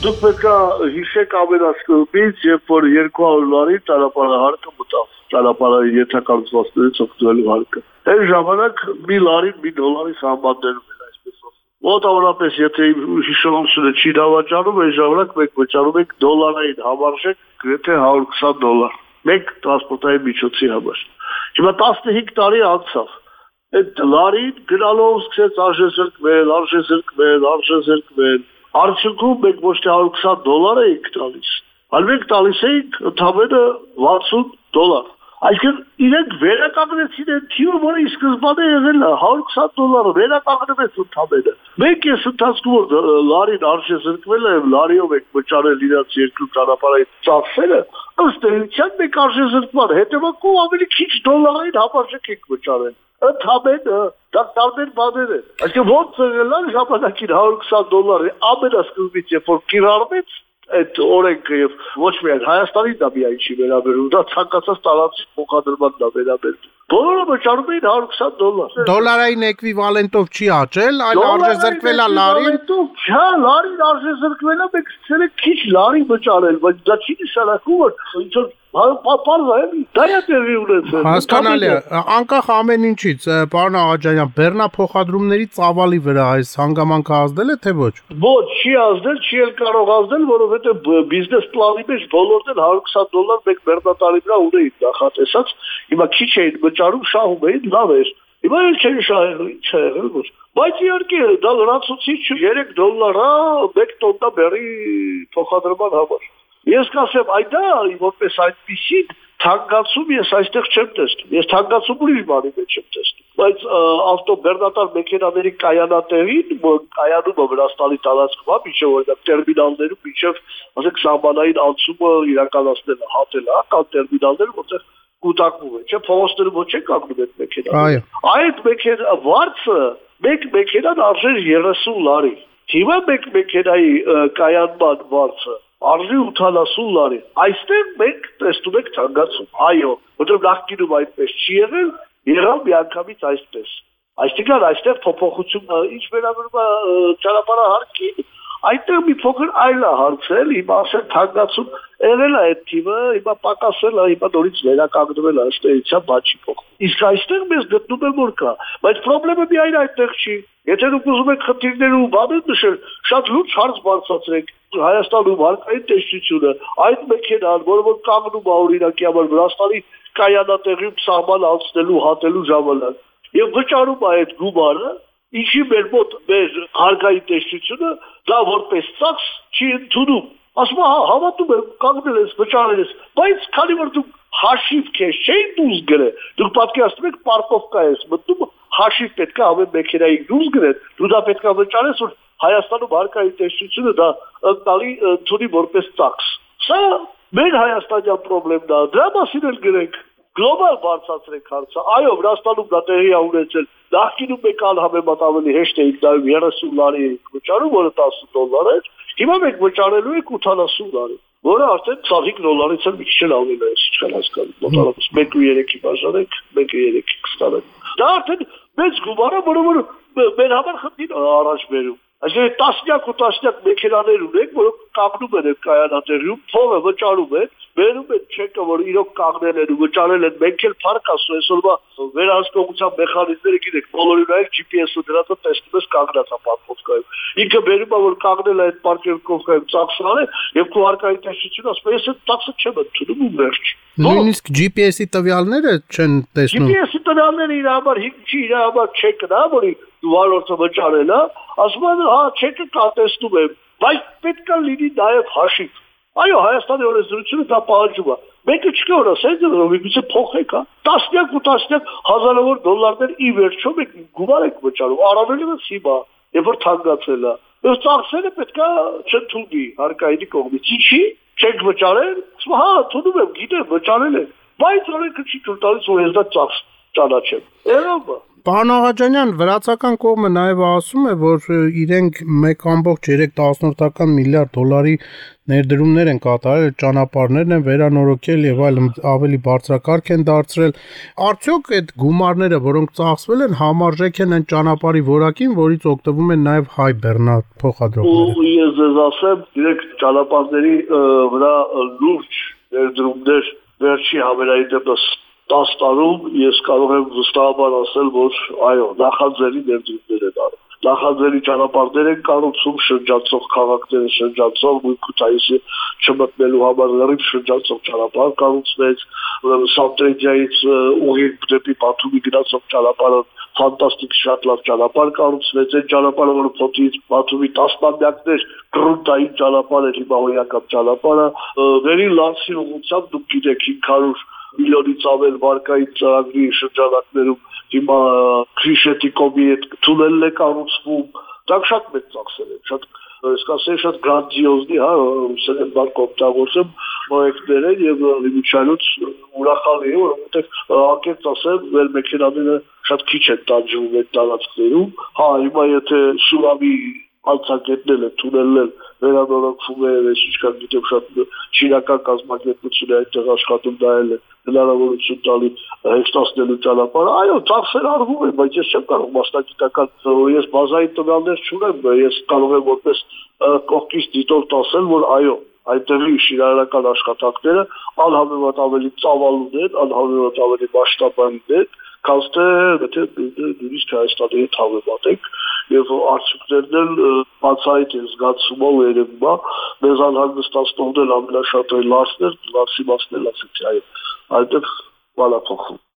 Դուք պետք է հիշեք ամենասկզբից, երբ որ 200 լարի ճանապարհահարկը մտավ, ճանապարհի ենթակառուցվածքներից օգտվելու հարկը։ Այդ ժամանակ մի լարին մի դոլարի սահմաններում էր այսպես ասած։ Մոտավորապես, եթե հիշողությունը չի դավաճանում, այդ ժամանակ մենք վճարում ենք դոլարային համարժեք գրեթե $120 մեկ տրանսպորտային միջոցի համար։ Հիմա 15 տարի անցավ։ Այդ լարին գնալով սկսեց արժեզրկվել։ Արդյունքում մենք ոչ թե $120 էինք տալիս, այլ մենք տալիս էինք ընդամենը $60։ Այսինքն իրենք վերականգնեցին այն թիվը, որը ի սկզբանե եղել է $120, վերականգնվեց ընդամենը։ Մենք այս ընթացքում որ լարին արժեզրկվել է, լարիով ենք վճարել իրաց երկրում ճանապարհային ծախսերը, ըստ էության մենք արժեզրկման հետևանքով ավելի քիչ դոլարային համարժեք ենք վճարել։ Ընդամենը դա տարբեր բաներ են։ Այսինքն ոնց եղել է ժամանակին $120 ամենասկզբից, երբ որ կիրառվեց այդ օրենքը եւ ոչ միայն Հայաստանի դա միայն չի վերաբերում, դա ցանկացած տարածքի փոխադրման դա վերաբերում։ Բոլորը վճարում էին $120։ Դոլարային էկվիվալենտով չի աճել, այլ արժեզրկվել է լարին։ Չէ, լարին արժեզրկվել է, մենք ցել ենք քիչ լարի վճարել, բայց դա չի նշանակում, որ ինչ որ դա է տեղի ունեցել։ Հասկանալի է, անկախ ամեն ինչից, պարոն Աղաջանյան, բեռնափոխադրումների ծավալի վրա այս հանգամանքը ազդել է, թե ոչ։ Ոչ, չի ազդել, չի էլ կարող ազդել, որովհետև բիզնես պլանի մեջ բոլորն էլ $120 մեկ բեռնատարի վրա ունեին նախատեսած, հիմա քիչ էին վճարում, շահում էին, լավ էր։ Հիմա էլ չեն շահել, ինչ է եղել ոչ։ Բայց իհարկե դա լրացուցիչ $3 մեկ տոննա բեռի փոխադրման համար։ Ես կասեմ, այդա որպես այդպիսին թանկացում ես այստեղ չեմ տեսնում։ Ես թանկացում ուրիշ բանի մեջ եմ տեսնում։ Բայց ավտոբեռնատար մեքենաների կայանատեղին, կայանումը Վրաստանի տարածքում է, մինչև օրինակ տերմինալներում, մինչև ասենք սահմանային անցումը իրականացնելը, հատելը, կան տերմինալներ, որտեղ կուտակվում է, չէ՞, փողոցներում ոչ չեն կանգնում այդ մեքենաները։ Այդ մեքենա վարձը մեկ մեքենան արժեր $30։ Հիմա մեկ մեքենայի կայանման վարձը արժի $80։ Այստեղ մենք տեսնում ենք թանկացում։ Այո, որտեղ նախկինում այդպես չի եղել, եղավ միանգամից այսպես։ Այսինքն այստեղ փոփոխություն ինչ վերաբերում է ճանապարհահարկին, այդտեղ մի փոքր այլ է հարցել, հիմա ասել թանկացում եղել է այդ թիվը, հիմա պակասել է, հիմա նորից վերականգնվել է, ըստ էության բան չի փոխվում։ Իսկ այստեղ մեզ գտնում եմ որ կա, բայց խնդրեմը միայն այդտեղ չի։ Եթե դուք ուզում եք խնդիրները ու բաներ նշել, շատ լուրջ հարց բարձրացրեք Հայաստանում հարկային տեսչությունը, այդ մեքենան, որը որ կանգնում է օրինակի համար Վրաստանի կայանատեղիում սահման անցնելու, հատելու ժամանակ, եւ վճարում է այդ գումարը, ինչի մեր մոտ մեր հարկային տեսչությունը դա որպես ծախս չի ընդունում։ Ասում է, հավատում եմ, կանգնել ես, վճարել ես, բայց քանի որ դուք հաշիվ քեզ չէին դուրս գրել, դուք պատկերացնում եք պարտովկա ես մտնում, հաշիվ պետք է ամեն մեքենայի դուրս գրել, դու դա պետք է վճարես, որ Հայաստանում հարկային տեսչությունը դա ընտալի ընդունի որպես ծախս։ Սա մեր հայաստանյան խնդիրն է, դրա մասին էլ գրենք, գլոբալ բարձրացրեք հարցը։ Այո, Վրաստանում դա տեղի է ունեցել, նախկինում մեկ անհամեմատ ավելի հեշտ էինք նայում $30 էինք վճարում, որը $10 էր, հիմա մենք վճարելու ենք $80, որը արդեն $25-ից էլ մի քիչ ավելի է, ինչքան հասկանում, մոտավորապես 1.3-ի բաժանենք, 1.3-ի կստանանք։ Դա արդեն մեծ գումար է, որը մեր համար խնդիր առաջ բերում։ Այսինքն տասնյակ ու տասնյակ մեքենաներ ունենք, որոնք կանգնում են այդ կայանատեղիում, փողը վճարում են, բերում են չեկը, որ իրոք կանգնել են ու վճարել են, մենք էլ փառք ասում, այսօրվա վերահսկողության մեխանիզմները գիտեք, բոլորին այլ GPS-ը դրածը տեսնում ես կանգնած է պարտովկայում։ Ինքը բերում է, որ կանգնել է այդ պարտովկայում ծախսան է, եւ քո հարկային տեսչությունը ասում է, ես այդ ծախսը չեմ ընդունում ու վերջ։ Նույնիսկ GPS-ի տվյալները չեն տեսնում։ GPS-ի տվյալները իր համար չի, իր համար չեկն է, որի վարորդը վճարել է, ասում են, հա, չեկը կա տեսնում եմ, բայց պետք է լինի նաև հաշիվ։ Այո, Հայաստանի օրենսդրությունը դա պահանջում է։ Մեկը չկա որ ասել դրով, միգուցե փոխեք, հա։ Տասնյակ ու տասնյակ հազարավոր դոլարներ ի վերջո մենք գումար եք վճարում, առավելևս հիմա, երբ որ թանկացել է։ Այս ծախսերը պետք է չընդունի հարկայինի կողմից։ Ինչի՞ չեք վճարել։ Հա, ընդունում եմ, գիտեմ, վճարել եմ, բայց օրենքը չի թույլ տալիս, որ ես դա ծախս ճանաչեմ։ Երբ Պարոն Աղաջանյան, վրացական կողմը նաև ասում է, որ իրենք 1.3 միլիարդ դոլարի ներդրումներ են կատարել, ճանապարհներն են վերանորոգել եւ այլն, ավելի բարձրակարգ են դարձրել։ Արդյոք այդ գումարները, որոնք ծախսվել են, համարժեք են այն ճանապարհի որակին, որից օգտվում են նաև հայ բեռնափոխադրողները։ Ու ես ձեզ ասեմ, direkt ճանապարհների վրա լուրջ ներդրումներ վերջի համերային դեպս 10 տարում ես կարող եմ վստահաբար ասել, որ այո, նախաձեռնի ներդրումներ են արել։ Նախաձեռնի ճանապարհներ են կառուցում, շրջացող քաղաքները շրջացող, Քութայիսի չմտնելու համար լրիվ շրջացող ճանապարհ կառուցվեց, Սանտրեջիայից ուղիղ դեպի Բաթումի գնացող ճանապարհը ֆանտաստիկ շատ լավ ճանապարհ կառուցվեց, այդ ճանապարհը, որը փոթից Բաթումի տասնամյակներ գրունտային ճանապարհ էր, հիմա հոյակապ ճանապարհը, վերին լանցի ուղղությամբ դուք գիտեք 500 միլիոնից ավել վարկայի ծրագրի շրջանակներում հիմա Քրիշետիկովի այդ թունելն է կառուցվում, դա շատ մեծ ծախսեր են, շատ այսքան շատ գրանտիոզնի, հա, ուսել եմ բան կօգտագործեմ պրոյեկտներ են եւ միջանոց ուրախալի է, որովհետեւ անկեղծ ասեմ, մեր մեքենաները շատ քիչ են տանջվում այդ տարածքներում, հա, հիմա եթե Սուրամի անցակետնել է, թունելներ վերանորոգվում է, այսինքն գիտեմ շատ չինական կազմակերպություն է այդտեղ աշխատում, դա էլ է հնարավորություն տալի հեշտացնելու ճանապարհը, այո, ծախսեր արվում են, բայց ես չեմ կարող մասնագիտական, ես բազային տվյալներ չունեմ, ես կարող եմ որպես կողքից դիտորդ ասել, որ այո, այնտեղի շինարարական աշխատանքները անհամեմատ ավելի ծավալուն են, անհամեմատ ավելի մասշտաբային են, քան թե նույնիսկ Հայաստանի հետ համեմատենք, եւ արդյունքներն էլ բացահայտ են զգացումը ու երևում է, մեզ անհանգստացնողն էլ ամենաշատը լարսներ, լարսի մասն էլ ասեցի, այո, այնտեղ բանափոխվում։